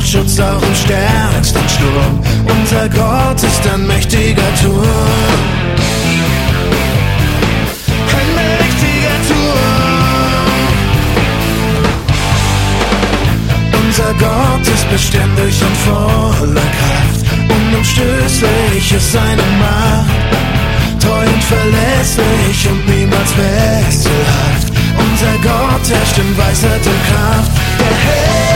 Schutz auch im stärksten Sturm. Unser Gott ist ein mächtiger Turm. Ein mächtiger Turm. Unser Gott ist beständig und voller Kraft. Unumstößlich ist seine Macht. Treu und verlässlich und niemals wechselhaft. Unser Gott herrscht in Weisheit und Kraft. Der Herr